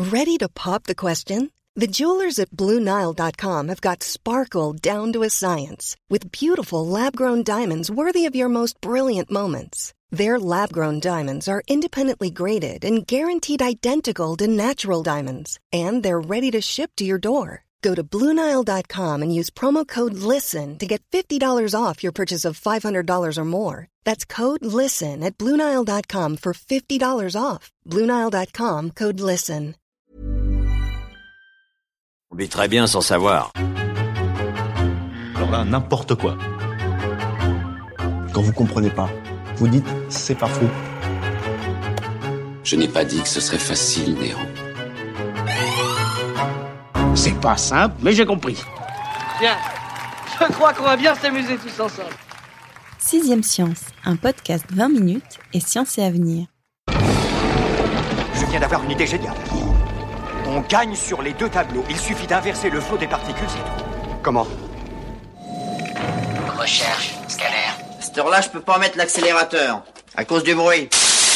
Ready to pop the question? The jewelers at BlueNile.com have got sparkle down to a science with beautiful lab-grown diamonds worthy of your most brilliant moments. Their lab-grown diamonds are independently graded and guaranteed identical to natural diamonds, and they're ready to ship to your door. Go to BlueNile.com and use promo code LISTEN to get $50 off your purchase of $500 or more. That's code LISTEN at BlueNile.com for $50 off. BlueNile.com, code LISTEN. On vit très bien sans savoir. Alors là, n'importe quoi. Quand vous comprenez pas, vous dites « c'est pas faux ». Je n'ai pas dit que ce serait facile, Néron. C'est pas simple, mais j'ai compris. Bien, je crois qu'on va bien s'amuser tous ensemble. 6ème Science, un podcast 20 minutes et science et avenir. Je viens d'avoir une idée géniale. On gagne sur les deux tableaux. Il suffit d'inverser le flot des particules, c'est tout. Comment ? Recherche, scanner. À cette heure-là, je peux pas mettre l'accélérateur, à cause du bruit.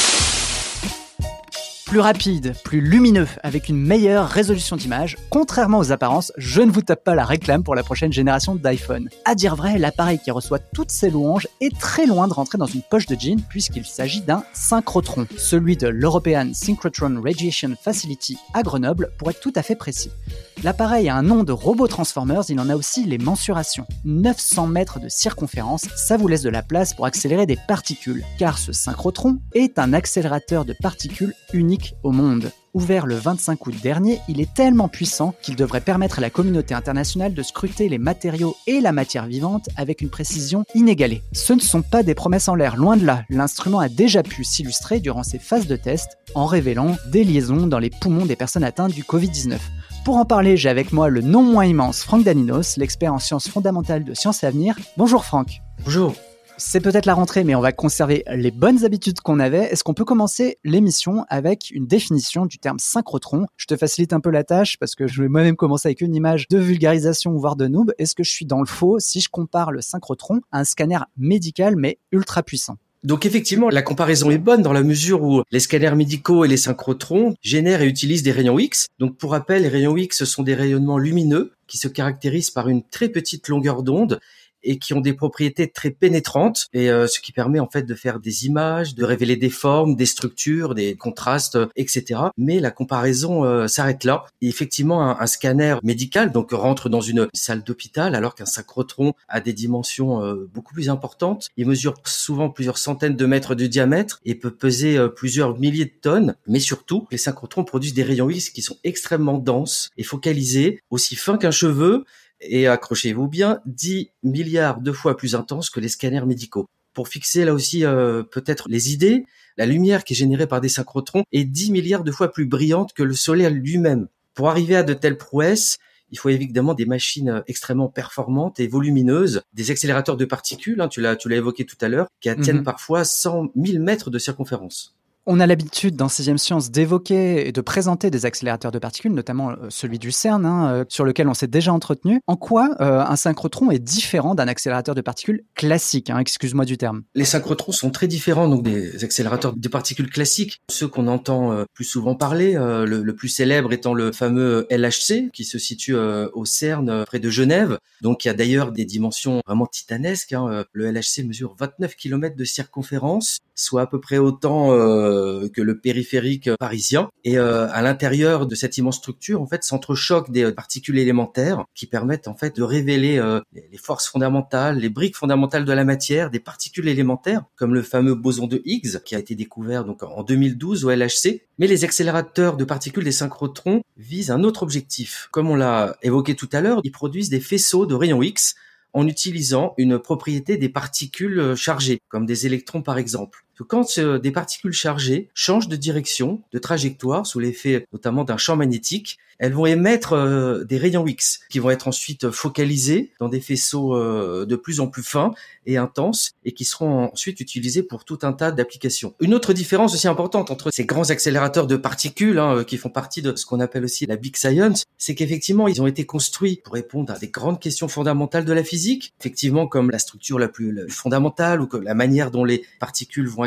Plus rapide, plus lumineux, avec une meilleure résolution d'image. Contrairement aux apparences, je ne vous tape pas la réclame pour la prochaine génération d'iPhone. À dire vrai, l'appareil qui reçoit toutes ces louanges est très loin de rentrer dans une poche de jean puisqu'il s'agit d'un synchrotron, celui de l'European Synchrotron Radiation Facility à Grenoble pour être tout à fait précis. L'appareil a un nom de robot Transformers, il en a aussi les mensurations. 900 mètres de circonférence, ça vous laisse de la place pour accélérer des particules, car ce synchrotron est un accélérateur de particules unique au monde. Ouvert le 25 août dernier, il est tellement puissant qu'il devrait permettre à la communauté internationale de scruter les matériaux et la matière vivante avec une précision inégalée. Ce ne sont pas des promesses en l'air, loin de là. L'instrument a déjà pu s'illustrer durant ses phases de test en révélant des liaisons dans les poumons des personnes atteintes du Covid-19. Pour en parler, j'ai avec moi le non moins immense Franck Daninos, l'expert en sciences fondamentales de Sciences et Avenir. Bonjour Franck. Bonjour. C'est peut-être la rentrée, mais on va conserver les bonnes habitudes qu'on avait. Est-ce qu'on peut commencer l'émission avec une définition du terme synchrotron ? Je te facilite un peu la tâche parce que je vais moi-même commencer avec une image de vulgarisation, voire de noob. Est-ce que je suis dans le faux si je compare le synchrotron à un scanner médical mais ultra puissant ? Donc effectivement, la comparaison est bonne dans la mesure où les scanners médicaux et les synchrotrons génèrent et utilisent des rayons X. Donc pour rappel, les rayons X, ce sont des rayonnements lumineux qui se caractérisent par une très petite longueur d'onde et qui ont des propriétés très pénétrantes, et ce qui permet en fait de faire des images, de révéler des formes, des structures, des contrastes, etc. Mais la comparaison s'arrête là. Et effectivement, un scanner médical donc rentre dans une salle d'hôpital, alors qu'un synchrotron a des dimensions beaucoup plus importantes. Il mesure souvent plusieurs centaines de mètres de diamètre et peut peser plusieurs milliers de tonnes. Mais surtout, les synchrotrons produisent des rayons X qui sont extrêmement denses et focalisés, aussi fins qu'un cheveu, et accrochez-vous bien, 10 milliards de fois plus intenses que les scanners médicaux. Pour fixer là aussi peut-être les idées, la lumière qui est générée par des synchrotrons est 10 milliards de fois plus brillante que le Soleil lui-même. Pour arriver à de telles prouesses, il faut évidemment des machines extrêmement performantes et volumineuses, des accélérateurs de particules, tu l'as évoqué tout à l'heure, qui atteignent parfois 100 000 mètres de circonférence. On a l'habitude dans 6ème Science d'évoquer et de présenter des accélérateurs de particules, notamment celui du CERN, sur lequel on s'est déjà entretenu. En quoi un synchrotron est différent d'un accélérateur de particules classique, excuse-moi du terme ? Les synchrotrons sont très différents donc des accélérateurs de particules classiques, ceux qu'on entend plus souvent parler, le plus célèbre étant le fameux LHC qui se situe au CERN près de Genève, donc qui a d'ailleurs des dimensions vraiment titanesques. Le LHC mesure 29 km de circonférence, soit à peu près autant que le périphérique parisien. Et à l'intérieur de cette immense structure, en fait, s'entrechoquent des particules élémentaires qui permettent en fait de révéler les forces fondamentales, les briques fondamentales de la matière, des particules élémentaires, comme le fameux boson de Higgs qui a été découvert donc en 2012 au LHC. Mais les accélérateurs de particules des synchrotrons visent un autre objectif. Comme on l'a évoqué tout à l'heure, ils produisent des faisceaux de rayons X en utilisant une propriété des particules chargées, comme des électrons par exemple. Quand des particules chargées changent de direction, de trajectoire, sous l'effet notamment d'un champ magnétique, elles vont émettre des rayons X qui vont être ensuite focalisés dans des faisceaux de plus en plus fins et intenses et qui seront ensuite utilisés pour tout un tas d'applications. Une autre différence aussi importante entre ces grands accélérateurs de particules qui font partie de ce qu'on appelle aussi la Big Science, c'est qu'effectivement ils ont été construits pour répondre à des grandes questions fondamentales de la physique, effectivement comme la structure la plus fondamentale ou que la manière dont les particules vont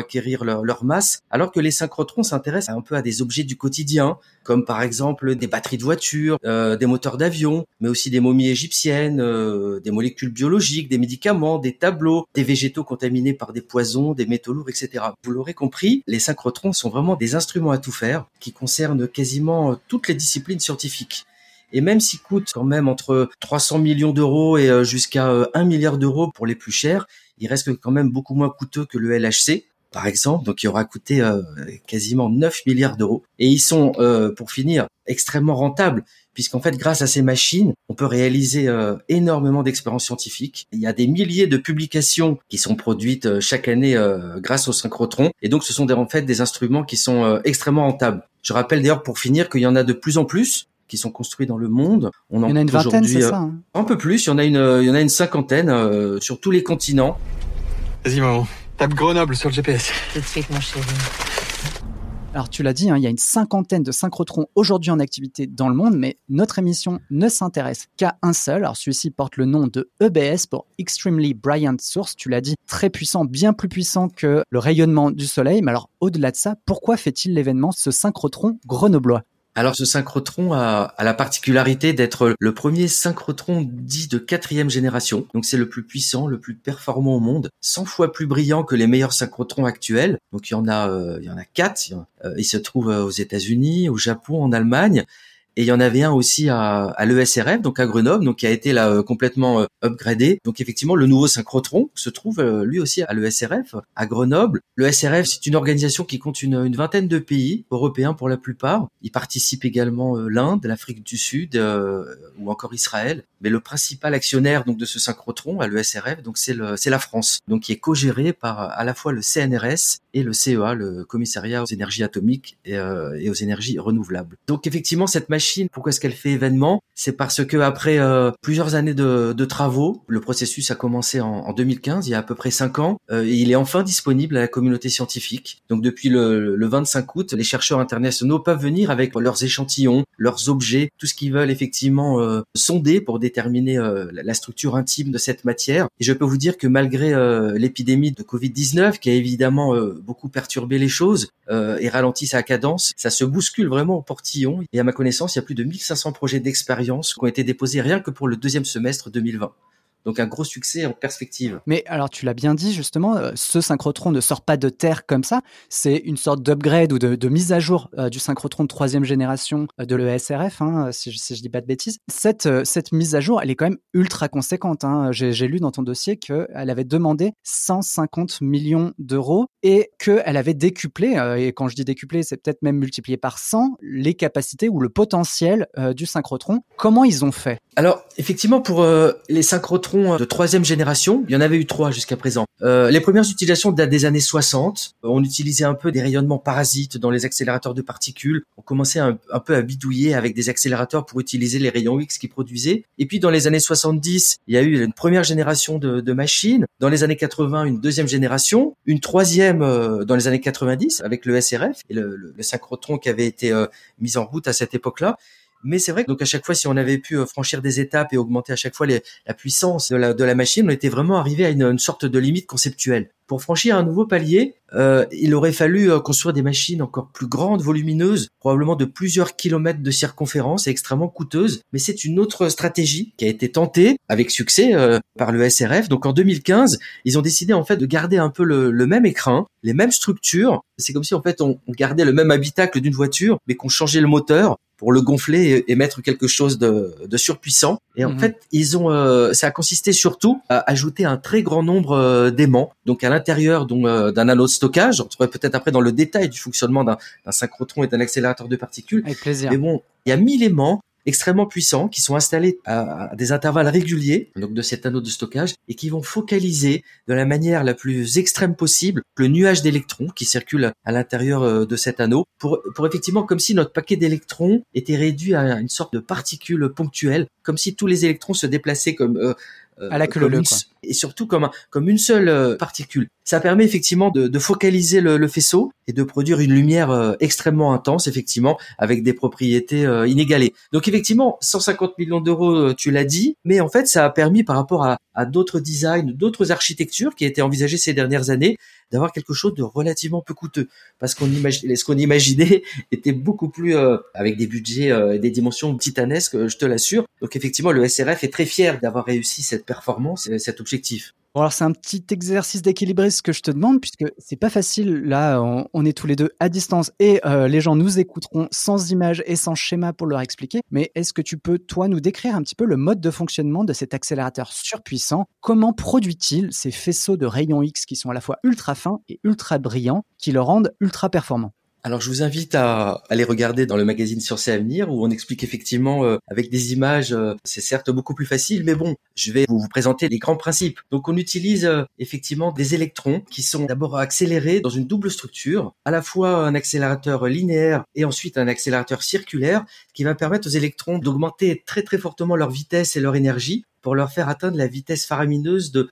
acquérir leur masse, alors que les synchrotrons s'intéressent un peu à des objets du quotidien, comme par exemple des batteries de voitures, des moteurs d'avion, mais aussi des momies égyptiennes, des molécules biologiques, des médicaments, des tableaux, des végétaux contaminés par des poisons, des métaux lourds, etc. Vous l'aurez compris, les synchrotrons sont vraiment des instruments à tout faire qui concernent quasiment toutes les disciplines scientifiques. Et même s'ils coûtent quand même entre 300 millions d'euros et jusqu'à 1 milliard d'euros pour les plus chers, ils restent quand même beaucoup moins coûteux que le LHC, par exemple, donc il aura coûté quasiment 9 milliards d'euros. Et ils sont, pour finir, extrêmement rentables, puisqu'en fait, grâce à ces machines, on peut réaliser énormément d'expériences scientifiques. Il y a des milliers de publications qui sont produites chaque année grâce aux synchrotrons, et donc ce sont en fait des instruments qui sont extrêmement rentables. Je rappelle d'ailleurs, pour finir, qu'il y en a de plus en plus qui sont construits dans le monde. Il y en a une vingtaine, c'est ça, hein. Un peu plus, il y en a une cinquantaine sur tous les continents. Vas-y maman, tape Grenoble sur le GPS. Tout de suite mon chéri. Alors tu l'as dit, il y a une cinquantaine de synchrotrons aujourd'hui en activité dans le monde, mais notre émission ne s'intéresse qu'à un seul. Alors celui-ci porte le nom de EBS pour Extremely Brilliant Source. Tu l'as dit, très puissant, bien plus puissant que le rayonnement du soleil. Mais alors au-delà de ça, pourquoi fait-il l'événement, ce synchrotron grenoblois ? Alors ce synchrotron a la particularité d'être le premier synchrotron dit de 4e génération. Donc c'est le plus puissant, le plus performant au monde, 100 fois plus brillant que les meilleurs synchrotrons actuels. Donc il y en a 4. Il se trouve aux États-Unis, au Japon, en Allemagne. Et il y en avait un aussi à l'ESRF, donc à Grenoble, donc qui a été là complètement upgradé. Donc effectivement, le nouveau synchrotron se trouve lui aussi à l'ESRF, à Grenoble. L'ESRF, c'est une organisation qui compte une vingtaine de pays européens pour la plupart. Y participent également l'Inde, l'Afrique du Sud ou encore Israël. Mais le principal actionnaire donc de ce synchrotron à l'ESRF, donc c'est la France, donc qui est co-géré par à la fois le CNRS et le CEA, le Commissariat aux énergies atomiques et aux énergies renouvelables. Donc effectivement, cette machine, pourquoi est-ce qu'elle fait événement ? C'est parce que après plusieurs années de travaux, le processus a commencé en 2015, il y a à peu près 5 ans, et il est enfin disponible à la communauté scientifique. Donc depuis le 25 août, les chercheurs internationaux peuvent venir avec leurs échantillons, leurs objets, tout ce qu'ils veulent effectivement sonder pour déterminer la structure intime de cette matière. Et je peux vous dire que malgré l'épidémie de Covid-19, qui a évidemment beaucoup perturbé les choses et ralenti sa cadence, ça se bouscule vraiment au portillon. Et à ma connaissance, il y a plus de 1500 projets d'expérience qui ont été déposés rien que pour le 2e semestre 2020. Donc un gros succès en perspective. Mais alors tu l'as bien dit justement, ce synchrotron ne sort pas de terre comme ça, c'est une sorte d'upgrade ou de mise à jour du synchrotron de 3e génération de l'ESRF, si je dis pas de bêtises. Cette mise à jour, elle est quand même ultra conséquente. J'ai lu dans ton dossier qu'elle avait demandé 150 millions d'euros et qu'elle avait décuplé, et quand je dis décuplé, c'est peut-être même multiplié par 100, les capacités ou le potentiel du synchrotron. Comment ils ont fait ? Alors effectivement, pour les synchrotrons de 3e génération, il y en avait eu 3 jusqu'à présent. Les premières utilisations datent des années 60. On utilisait un peu des rayonnements parasites dans les accélérateurs de particules. On commençait un peu à bidouiller avec des accélérateurs pour utiliser les rayons X qu'ils produisaient. Et puis dans les années 70, il y a eu une première génération de machines. Dans les années 80, une 2e génération. Une 3e dans les années 90 avec le SRF et le synchrotron qui avait été mis en route à cette époque-là. Mais c'est vrai que donc à chaque fois, si on avait pu franchir des étapes et augmenter à chaque fois la puissance de la machine, on était vraiment arrivé à une sorte de limite conceptuelle. Pour franchir un nouveau palier, il aurait fallu construire des machines encore plus grandes, volumineuses, probablement de plusieurs kilomètres de circonférence et extrêmement coûteuses. Mais c'est une autre stratégie qui a été tentée avec succès par le SRF. Donc en 2015, ils ont décidé en fait de garder un peu le même écrin, les mêmes structures. C'est comme si en fait on gardait le même habitacle d'une voiture, mais qu'on changeait le moteur pour le gonfler et mettre quelque chose de surpuissant. Et en fait, ça a consisté surtout à ajouter un très grand nombre d'aimants, donc à l'intérieur d'un anneau de stockage. On trouverait peut-être après dans le détail du fonctionnement d'un synchrotron et d'un accélérateur de particules. Avec plaisir. Mais bon, il y a 1000 aimants extrêmement puissants qui sont installés à des intervalles réguliers donc de cet anneau de stockage et qui vont focaliser de la manière la plus extrême possible le nuage d'électrons qui circule à l'intérieur de cet anneau pour effectivement comme si notre paquet d'électrons était réduit à une sorte de particule ponctuelle, comme si tous les électrons se déplaçaient comme à la queue leu, et surtout comme une seule particule. Ça permet effectivement de focaliser le faisceau et de produire une lumière extrêmement intense, effectivement, avec des propriétés inégalées. Donc effectivement, 150 millions d'euros, tu l'as dit, mais en fait, ça a permis par rapport à d'autres designs, d'autres architectures qui étaient envisagées ces dernières années, d'avoir quelque chose de relativement peu coûteux. Parce ce qu'on imaginait était beaucoup plus, avec des budgets et des dimensions titanesques, je te l'assure. Donc effectivement, le SRF est très fier d'avoir réussi cette performance et cet objectif. Bon, alors c'est un petit exercice d'équilibrisme que je te demande, puisque c'est pas facile. Là, on est tous les deux à distance et les gens nous écouteront sans images et sans schéma pour leur expliquer. Mais est-ce que tu peux, toi, nous décrire un petit peu le mode de fonctionnement de cet accélérateur surpuissant? Comment produit-il ces faisceaux de rayons X qui sont à la fois ultra fins et ultra brillants, qui le rendent ultra performants? Alors, je vous invite à aller regarder dans le magazine Sciences et Avenir où on explique effectivement avec des images, c'est certes beaucoup plus facile, mais bon, je vais vous présenter les grands principes. Donc, on utilise effectivement des électrons qui sont d'abord accélérés dans une double structure, à la fois un accélérateur linéaire et ensuite un accélérateur circulaire qui va permettre aux électrons d'augmenter très très fortement leur vitesse et leur énergie pour leur faire atteindre la vitesse faramineuse de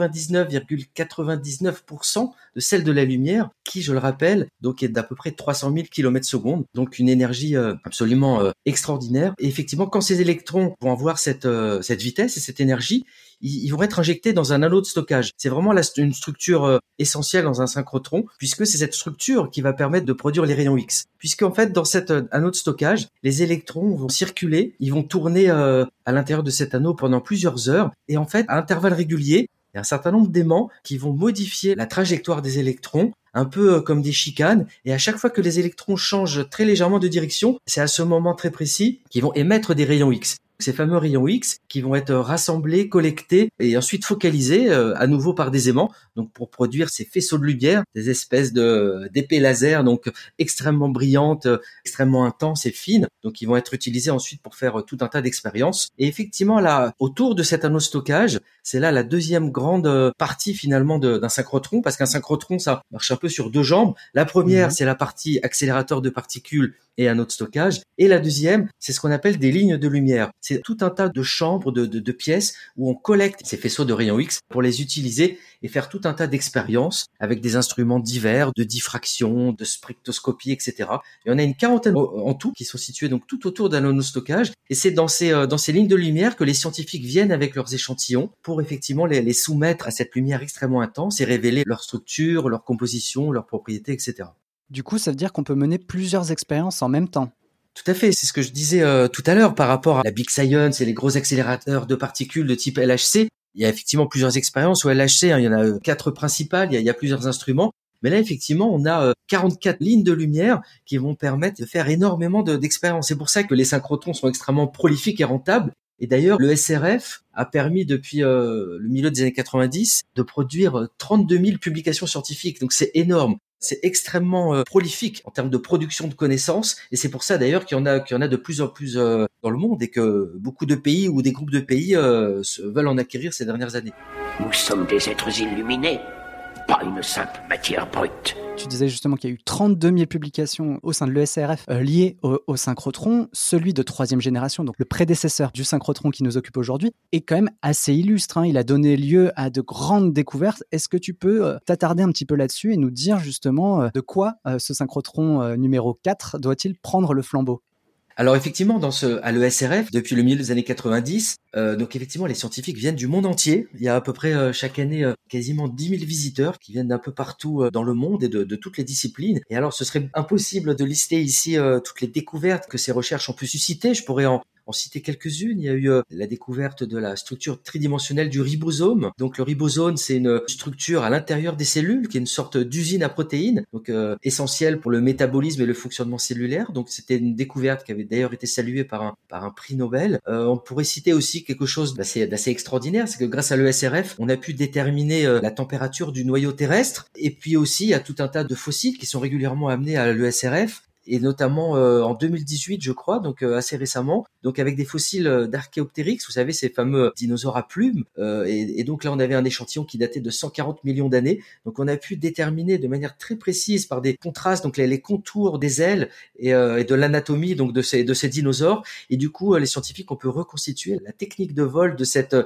99,99% de celle de la lumière, qui, je le rappelle, donc est d'à peu près 300 000 km/s, donc une énergie absolument extraordinaire. Et effectivement, quand ces électrons vont avoir cette vitesse et cette énergie, ils vont être injectés dans un anneau de stockage. C'est vraiment une structure essentielle dans un synchrotron, puisque c'est cette structure qui va permettre de produire les rayons X. Puisqu'en fait, dans cet anneau de stockage, les électrons vont circuler, ils vont tourner à l'intérieur de cet anneau pendant plusieurs heures, et en fait, à intervalles réguliers, il y a un certain nombre d'aimants qui vont modifier la trajectoire des électrons, un peu comme des chicanes, et à chaque fois que les électrons changent très légèrement de direction, c'est à ce moment très précis qu'ils vont émettre des rayons X. Ces fameux rayons X qui vont être rassemblés, collectés et ensuite focalisés à nouveau par des aimants, donc pour produire ces faisceaux de lumière, des espèces d'épées laser, donc extrêmement brillantes, extrêmement intenses et fines, donc ils vont être utilisés ensuite pour faire tout un tas d'expériences. Et effectivement là, autour de cet anneau de stockage, c'est là la deuxième grande partie finalement d'un synchrotron, parce qu'un synchrotron ça marche un peu sur deux jambes. La première c'est la partie accélérateur de particules et anneau de stockage, et la deuxième c'est ce qu'on appelle des lignes de lumière. C'est tout un tas de chambres, de pièces où on collecte ces faisceaux de rayons X pour les utiliser et faire tout un tas d'expériences avec des instruments divers, de diffraction, de spectroscopie, etc. Et on a une quarantaine en tout qui sont situés donc tout autour d'un anneau de stockage, et c'est dans ces lignes de lumière que les scientifiques viennent avec leurs échantillons pour effectivement les soumettre à cette lumière extrêmement intense et révéler leur structure, leur composition, leurs propriétés, etc. Du coup, ça veut dire qu'on peut mener plusieurs expériences en même temps. Tout à fait, c'est ce que je disais tout à l'heure par rapport à la Big Science et les gros accélérateurs de particules de type LHC. Il y a effectivement plusieurs expériences au LHC, il y en a 4 principales, il y a plusieurs instruments. Mais là, effectivement, on a 44 lignes de lumière qui vont permettre de faire énormément d'expériences. C'est pour ça que les synchrotrons sont extrêmement prolifiques et rentables. Et d'ailleurs, le SRF a permis depuis le milieu des années 90 de produire 32 000 publications scientifiques. Donc c'est énorme. C'est extrêmement prolifique en termes de production de connaissances, et c'est pour ça d'ailleurs qu'il y en a de plus en plus dans le monde, et que beaucoup de pays ou des groupes de pays veulent en acquérir ces dernières années. Nous sommes des êtres illuminés, pas une simple matière brute. Tu disais justement qu'il y a eu 32 000 publications au sein de l'ESRF liées au synchrotron. Celui de 3e génération, donc le prédécesseur du synchrotron qui nous occupe aujourd'hui, est quand même assez illustre. Il a donné lieu à de grandes découvertes. Est-ce que tu peux t'attarder un petit peu là-dessus et nous dire justement de quoi ce synchrotron numéro 4 doit-il prendre le flambeau ? Alors effectivement, à l'ESRF, depuis le milieu des années 90, donc effectivement, les scientifiques viennent du monde entier. Il y a à peu près chaque année quasiment 10 000 visiteurs qui viennent d'un peu partout dans le monde et de toutes les disciplines. Et alors, ce serait impossible de lister ici toutes les découvertes que ces recherches ont pu susciter. Je pourrais en citer quelques-unes. Il y a eu la découverte de la structure tridimensionnelle du ribosome. Donc le ribosome, c'est une structure à l'intérieur des cellules qui est une sorte d'usine à protéines, donc essentielle pour le métabolisme et le fonctionnement cellulaire. Donc c'était une découverte qui avait d'ailleurs été saluée par un prix Nobel. On pourrait citer aussi quelque chose d'assez extraordinaire, c'est que grâce à l'ESRF, on a pu déterminer la température du noyau terrestre, et puis aussi il y a tout un tas de fossiles qui sont régulièrement amenés à l'ESRF, et notamment en 2018, je crois, donc assez récemment, donc avec des fossiles d'Archéoptérix, vous savez, ces fameux dinosaures à plumes, et donc là on avait un échantillon qui datait de 140 millions d'années, donc on a pu déterminer de manière très précise par des contrastes, donc les contours des ailes et de l'anatomie donc de ces dinosaures, et du coup les scientifiques ont pu reconstituer la technique de vol de cette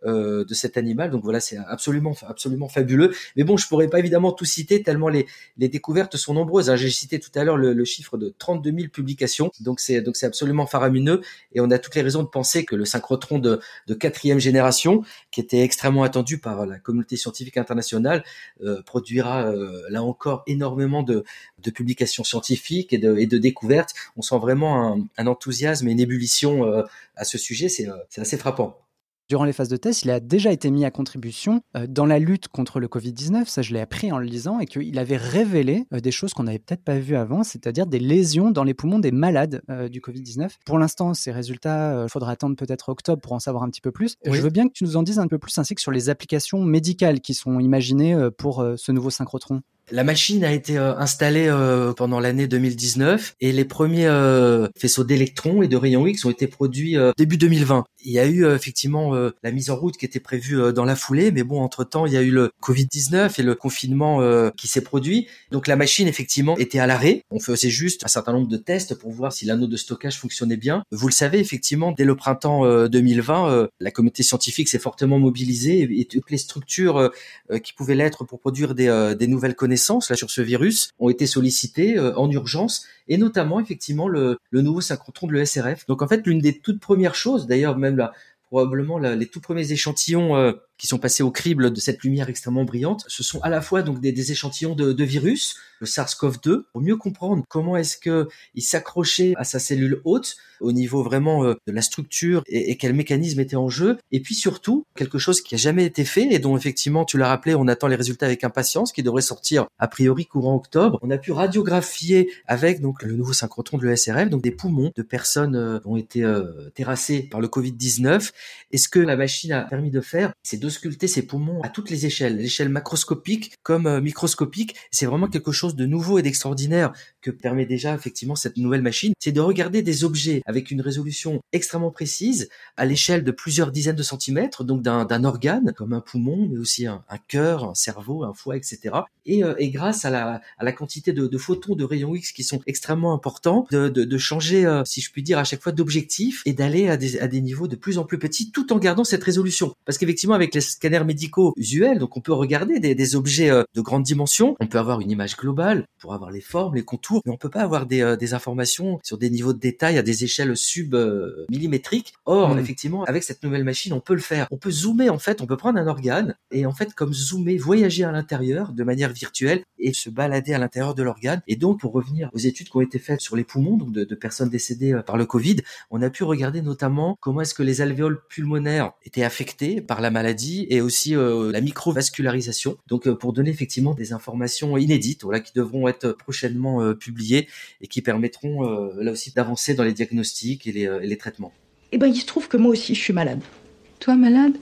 de cet animal. Donc voilà, c'est absolument fabuleux. Mais bon, je pourrais pas évidemment tout citer tellement les découvertes sont nombreuses. J'ai cité tout à l'heure le chiffre de 32 000 publications. Donc c'est absolument faramineux. Et on a toutes les raisons de penser que le synchrotron de 4e génération, qui était extrêmement attendu par la communauté scientifique internationale, produira là encore énormément de publications scientifiques et de découvertes. On sent vraiment un enthousiasme et une ébullition à ce sujet. C'est assez frappant. Durant les phases de test, il a déjà été mis à contribution dans la lutte contre le Covid-19, ça je l'ai appris en le lisant, et qu'il avait révélé des choses qu'on n'avait peut-être pas vues avant, c'est-à-dire des lésions dans les poumons des malades du Covid-19. Pour l'instant, ces résultats, il faudra attendre peut-être octobre pour en savoir un petit peu plus. Oui. Je veux bien que tu nous en dises un peu plus, ainsi que sur les applications médicales qui sont imaginées pour ce nouveau synchrotron. La machine a été installée pendant l'année 2019 et les premiers faisceaux d'électrons et de rayons X ont été produits début 2020. Il y a eu effectivement la mise en route qui était prévue dans la foulée, mais bon, entre-temps, il y a eu le Covid-19 et le confinement qui s'est produit. Donc la machine, effectivement, était à l'arrêt. On faisait juste un certain nombre de tests pour voir si l'anneau de stockage fonctionnait bien. Vous le savez, effectivement, dès le printemps 2020, la communauté scientifique s'est fortement mobilisée et toutes les structures qui pouvaient l'être pour produire des nouvelles connaissances là sur ce virus ont été sollicitées en urgence, et notamment effectivement le nouveau synchrotron de l'ESRF. Donc en fait, l'une des toutes premières choses, d'ailleurs même là, probablement les tout premiers échantillons qui sont passés au crible de cette lumière extrêmement brillante, ce sont à la fois donc des échantillons de virus, le SARS-CoV-2, pour mieux comprendre comment est-ce que il s'accrochait à sa cellule hôte au niveau vraiment de la structure et quel mécanisme était en jeu. Et puis surtout, quelque chose qui a jamais été fait et dont effectivement, tu l'as rappelé, on attend les résultats avec impatience, qui devrait sortir a priori courant octobre. On a pu radiographier avec donc le nouveau synchrotron de l'ESRF, donc des poumons de personnes qui ont été terrassées par le Covid-19. Et ce que la machine a permis de faire, c'est d'ausculter ces poumons à toutes les échelles, l'échelle macroscopique comme microscopique. C'est vraiment quelque chose de nouveau et d'extraordinaire que permet déjà effectivement cette nouvelle machine. C'est de regarder des objets avec une résolution extrêmement précise à l'échelle de plusieurs dizaines de centimètres, donc d'un organe comme un poumon, mais aussi un cœur, un cerveau, un foie, etc. Et grâce à la quantité de photons de rayons X qui sont extrêmement importants, de changer, si je puis dire, à chaque fois d'objectif et d'aller à des niveaux de plus en plus petits, tout en gardant cette résolution. Parce qu'effectivement, avec les scanners médicaux usuels, donc on peut regarder des objets de grande dimension, on peut avoir une image globale pour avoir les formes, les contours, mais on peut pas avoir des informations sur des niveaux de détail à des échelles sub-millimétriques. Or, effectivement, avec cette nouvelle machine, on peut le faire. On peut zoomer, en fait, on peut prendre un organe et en fait, comme zoomer, voyager à l'intérieur de manière virtuelle et se balader à l'intérieur de l'organe. Et donc, pour revenir aux études qui ont été faites sur les poumons, donc de personnes décédées par le Covid, on a pu regarder notamment comment est-ce que les alvéoles pulmonaires étaient affectés par la maladie et aussi la microvascularisation. Donc pour donner effectivement des informations inédites, voilà, qui devront être prochainement publiées et qui permettront là aussi d'avancer dans les diagnostics et les traitements. Eh ben il se trouve que moi aussi je suis malade. Toi malade?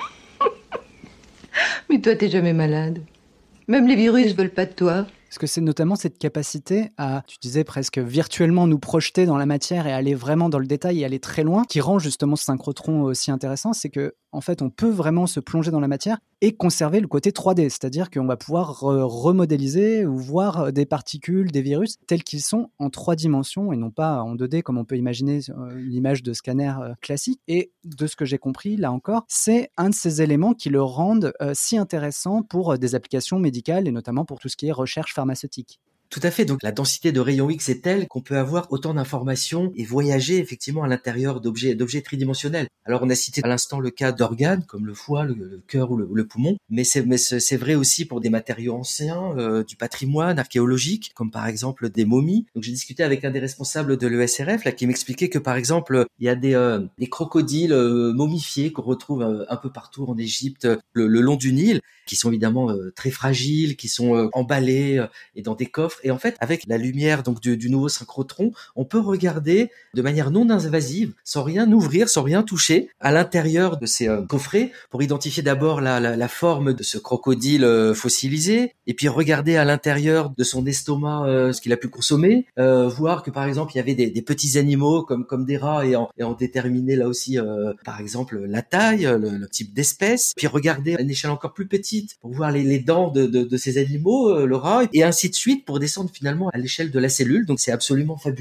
Mais toi t'es jamais malade. Même les virus veulent pas de toi. Est-ce que c'est notamment cette capacité à, tu disais presque virtuellement nous projeter dans la matière et aller vraiment dans le détail et aller très loin, qui rend justement ce synchrotron aussi intéressant, c'est que en fait, on peut vraiment se plonger dans la matière et conserver le côté 3D, c'est-à-dire qu'on va pouvoir remodéliser ou voir des particules, des virus tels qu'ils sont en 3 dimensions et non pas en 2D comme on peut imaginer une image de scanner classique. Et de ce que j'ai compris, là encore, c'est un de ces éléments qui le rendent si intéressant pour des applications médicales et notamment pour tout ce qui est recherche pharmaceutique. Tout à fait. Donc, la densité de rayons X est telle qu'on peut avoir autant d'informations et voyager effectivement à l'intérieur d'objets tridimensionnels. Alors, on a cité à l'instant le cas d'organes comme le foie, le cœur ou le poumon, mais c'est vrai aussi pour des matériaux anciens, du patrimoine archéologique, comme par exemple des momies. Donc, j'ai discuté avec un des responsables de l'ESRF là qui m'expliquait que par exemple, il y a des crocodiles momifiés qu'on retrouve un peu partout en Égypte, le long du Nil, qui sont évidemment très fragiles, qui sont emballés et dans des coffres. Et en fait, avec la lumière donc du nouveau synchrotron, on peut regarder de manière non invasive, sans rien ouvrir, sans rien toucher, à l'intérieur de ces coffrets, pour identifier d'abord la forme de ce crocodile fossilisé, et puis regarder à l'intérieur de son estomac ce qu'il a pu consommer, voir que par exemple il y avait des petits animaux comme des rats et en déterminer là aussi par exemple la taille, le type d'espèce, puis regarder à une échelle encore plus petite pour voir les dents de ces animaux, le rat, et ainsi de suite pour descendre finalement à l'échelle de la cellule. Donc c'est absolument fabuleux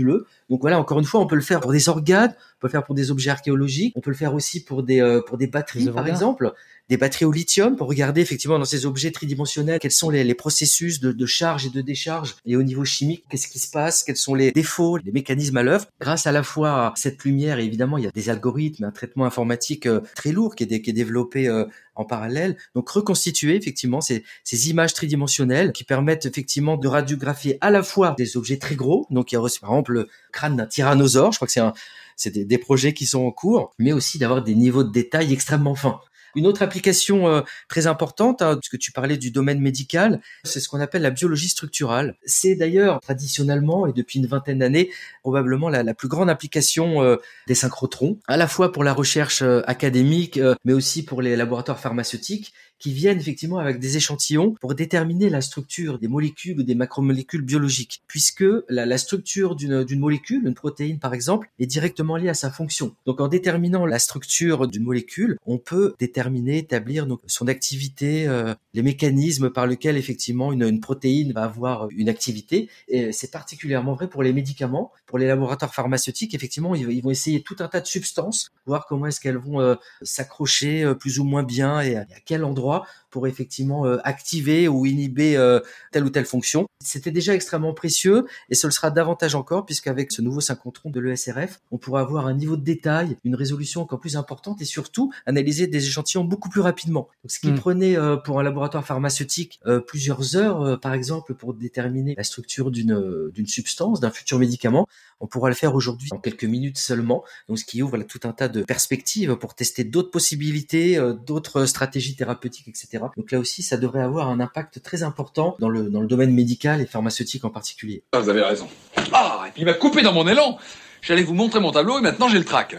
Donc voilà, encore une fois, on peut le faire pour des organes, on peut le faire pour des objets archéologiques, on peut le faire aussi pour des batteries, par exemple, des batteries au lithium, pour regarder effectivement dans ces objets tridimensionnels quels sont les processus de charge et de décharge, et au niveau chimique, qu'est-ce qui se passe, quels sont les défauts, les mécanismes à l'œuvre. Grâce à la fois à cette lumière, et évidemment, il y a des algorithmes, un traitement informatique très lourd qui est développé en parallèle. Donc reconstituer effectivement ces images tridimensionnelles qui permettent effectivement de radiographier à la fois des objets très gros, donc il y a par exemple le crâne d'un tyrannosaure, je crois que c'est des projets qui sont en cours, mais aussi d'avoir des niveaux de détail extrêmement fins. Une autre application très importante, puisque tu parlais du domaine médical, c'est ce qu'on appelle la biologie structurale. C'est d'ailleurs traditionnellement et depuis une vingtaine d'années probablement la plus grande application des synchrotrons, à la fois pour la recherche académique, mais aussi pour les laboratoires pharmaceutiques qui viennent effectivement avec des échantillons pour déterminer la structure des molécules ou des macromolécules biologiques, puisque la structure d'une molécule, une protéine par exemple, est directement liée à sa fonction. Donc en déterminant la structure d'une molécule, on peut établir donc son activité, les mécanismes par lesquels effectivement une protéine va avoir une activité. Et c'est particulièrement vrai pour les médicaments, pour les laboratoires pharmaceutiques. Effectivement, ils vont essayer tout un tas de substances, voir comment est-ce qu'elles vont s'accrocher plus ou moins bien et à quel endroit pour effectivement activer ou inhiber telle ou telle fonction. C'était déjà extrêmement précieux et ce le sera davantage encore puisqu'avec ce nouveau synchrotron de l'ESRF, on pourra avoir un niveau de détail, une résolution encore plus importante et surtout analyser des échantillons beaucoup plus rapidement. Donc, ce qui prenait pour un laboratoire pharmaceutique plusieurs heures, par exemple, pour déterminer la structure d'une substance, d'un futur médicament, on pourra le faire aujourd'hui en quelques minutes seulement. Donc, ce qui ouvre tout un tas de perspectives pour tester d'autres possibilités, d'autres stratégies thérapeutiques, etc. Donc là aussi, ça devrait avoir un impact très important dans le domaine médical et pharmaceutique en particulier. Ah, vous avez raison. Ah, et puis il m'a coupé dans mon élan. J'allais vous montrer mon tableau et maintenant j'ai le trac.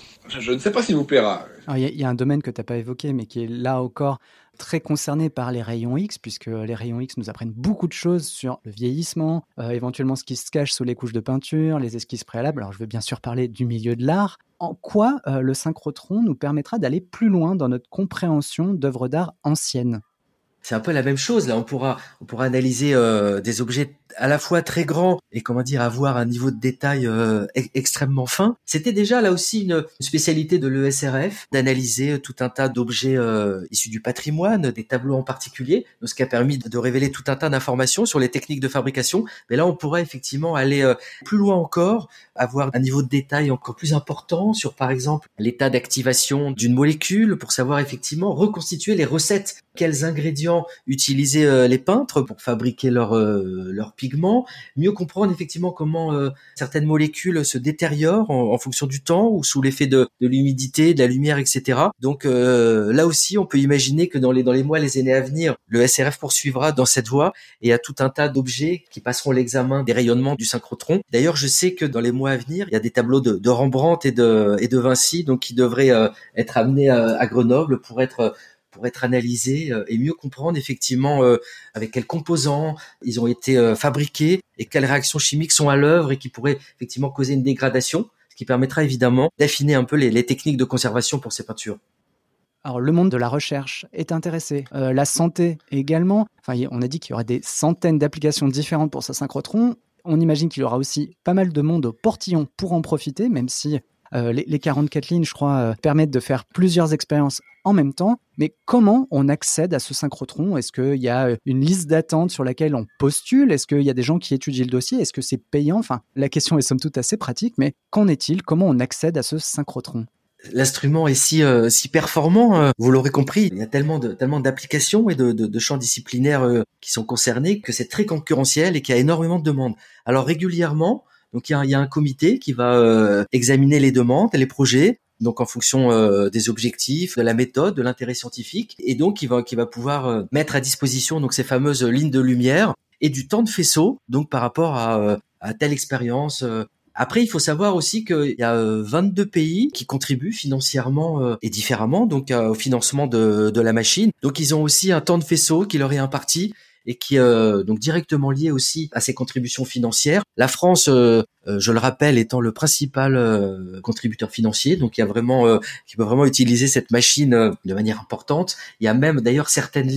Je ne sais pas s'il vous plaira. Il y a un domaine que tu n'as pas évoqué, mais qui est là encore très concerné par les rayons X, puisque les rayons X nous apprennent beaucoup de choses sur le vieillissement, éventuellement ce qui se cache sous les couches de peinture, les esquisses préalables. Alors je veux bien sûr parler du milieu de l'art. En quoi le synchrotron nous permettra d'aller plus loin dans notre compréhension d'œuvres d'art anciennes ? C'est un peu la même chose. Là, on pourra analyser des objets à la fois très grands et avoir un niveau de détail extrêmement fin. C'était déjà là aussi une spécialité de l'ESRF d'analyser tout un tas d'objets issus du patrimoine, des tableaux en particulier, ce qui a permis de révéler tout un tas d'informations sur les techniques de fabrication. Mais là, on pourrait effectivement aller plus loin encore, avoir un niveau de détail encore plus important sur, par exemple, l'état d'activation d'une molécule pour savoir effectivement reconstituer les recettes, quels ingrédients utilisaient les peintres pour fabriquer leurs pigments, mieux comprendre effectivement comment certaines molécules se détériorent en fonction du temps ou sous l'effet de l'humidité, de la lumière, etc. Donc là aussi, on peut imaginer que dans les mois, les années à venir, le SRF poursuivra dans cette voie et à tout un tas d'objets qui passeront l'examen des rayonnements du synchrotron. D'ailleurs, je sais que dans les mois à venir, il y a des tableaux de Rembrandt et de Vinci, donc qui devraient être amenés à Grenoble pour être analysés et mieux comprendre effectivement avec quels composants ils ont été fabriqués et quelles réactions chimiques sont à l'œuvre et qui pourraient effectivement causer une dégradation, ce qui permettra évidemment d'affiner un peu les techniques de conservation pour ces peintures. Alors, le monde de la recherche est intéressé, la santé également. Enfin, on a dit qu'il y aurait des centaines d'applications différentes pour ce synchrotron. On imagine qu'il y aura aussi pas mal de monde au portillon pour en profiter, même si les 44 lignes, je crois, permettent de faire plusieurs expériences en même temps. Mais comment on accède à ce synchrotron ? Est-ce qu'il y a une liste d'attente sur laquelle on postule ? Est-ce qu'il y a des gens qui étudient le dossier ? Est-ce que c'est payant ? Enfin, la question est somme toute assez pratique, mais qu'en est-il ? Comment on accède à ce synchrotron ? L'instrument est si performant, vous l'aurez compris, il y a tellement d'applications et de champs disciplinaires qui sont concernés que c'est très concurrentiel et qu'il y a énormément de demandes. Alors régulièrement, donc il y a un comité qui va examiner les demandes, les projets, donc en fonction des objectifs, de la méthode, de l'intérêt scientifique, et donc qui va pouvoir mettre à disposition donc ces fameuses lignes de lumière et du temps de faisceau, donc par rapport à telle expérience. Après, il faut savoir aussi qu'il y a 22 pays qui contribuent financièrement et différemment donc au financement de la machine. Donc ils ont aussi un temps de faisceau qui leur est imparti et qui est donc directement lié aussi à ces contributions financières. La France, je le rappelle, étant le principal contributeur financier, donc il y a vraiment qui peut vraiment utiliser cette machine de manière importante. Il y a même d'ailleurs certaines lignes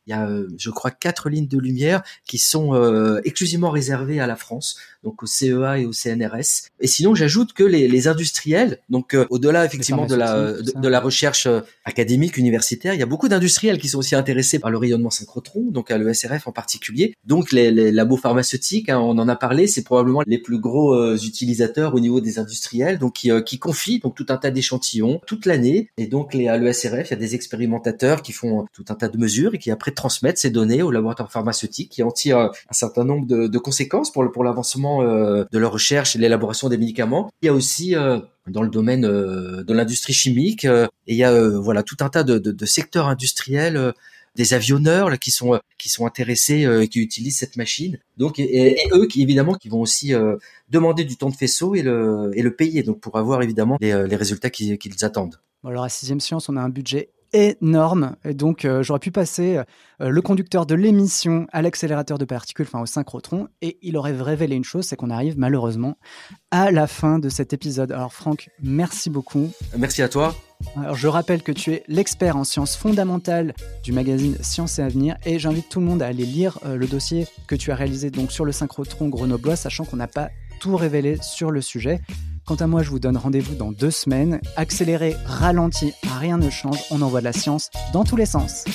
Il y a, je crois, 4 lignes de lumière qui sont exclusivement réservées à la France, donc au CEA et au CNRS. Et sinon, j'ajoute que les industriels, donc au-delà effectivement de la recherche académique, universitaire, il y a beaucoup d'industriels qui sont aussi intéressés par le rayonnement synchrotron, donc à l'ESRF en particulier. Donc les labos pharmaceutiques, hein, on en a parlé, c'est probablement les plus gros utilisateurs au niveau des industriels, donc qui confient donc tout un tas d'échantillons toute l'année. Et donc à l'ESRF, il y a des expérimentateurs qui font tout un tas de mesures et qui après transmettent ces données aux laboratoires pharmaceutiques qui en tirent un certain nombre de conséquences pour l'avancement de leur recherche et l'élaboration des médicaments. Il y a aussi dans le domaine de l'industrie chimique, et il y a voilà tout un tas de secteurs industriels, des avionneurs là, qui sont intéressés et qui utilisent cette machine. Donc et eux qui évidemment qui vont aussi demander du temps de faisceau et le payer donc pour avoir évidemment les résultats qu'ils attendent. Bon, alors à 6e Science, on a un budget énorme et donc j'aurais pu passer le conducteur de l'émission à l'accélérateur de particules, enfin au synchrotron, et il aurait révélé une chose, c'est qu'on arrive malheureusement à la fin de cet épisode. Alors Franck, merci beaucoup. Merci à toi. Alors je rappelle que tu es l'expert en sciences fondamentales du magazine Science et Avenir et j'invite tout le monde à aller lire le dossier que tu as réalisé donc sur le synchrotron grenoblois, sachant qu'on n'a pas tout révélé sur le sujet. Quant à moi, je vous donne rendez-vous dans 2 semaines. Accéléré, ralenti, rien ne change. On envoie de la science dans tous les sens.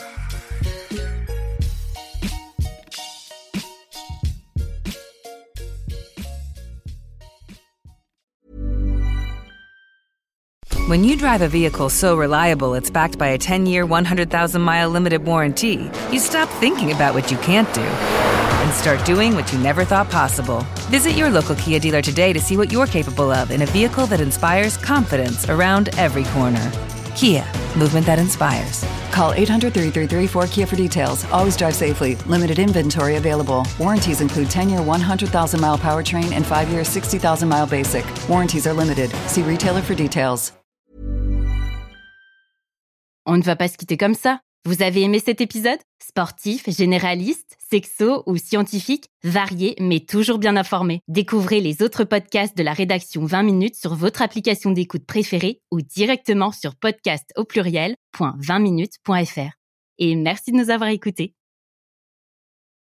When you drive a vehicle so reliable it's backed by a 10-year, 100,000-mile limited warranty, you stop thinking about what you can't do and start doing what you never thought possible. Visit your local Kia dealer today to see what you're capable of in a vehicle that inspires confidence around every corner. Kia, movement that inspires. Call 800-333-4KIA for details. Always drive safely. Limited inventory available. Warranties include 10-year 100,000-mile powertrain and 5-year 60,000-mile basic. Warranties are limited. See retailer for details. On ne va pas se quitter comme ça. Vous avez aimé cet épisode ? Sportif, généraliste, sexo ou scientifique, varié mais toujours bien informé. Découvrez les autres podcasts de la rédaction 20 minutes sur votre application d'écoute préférée ou directement sur podcast@20minutes.fr. Et merci de nous avoir écoutés.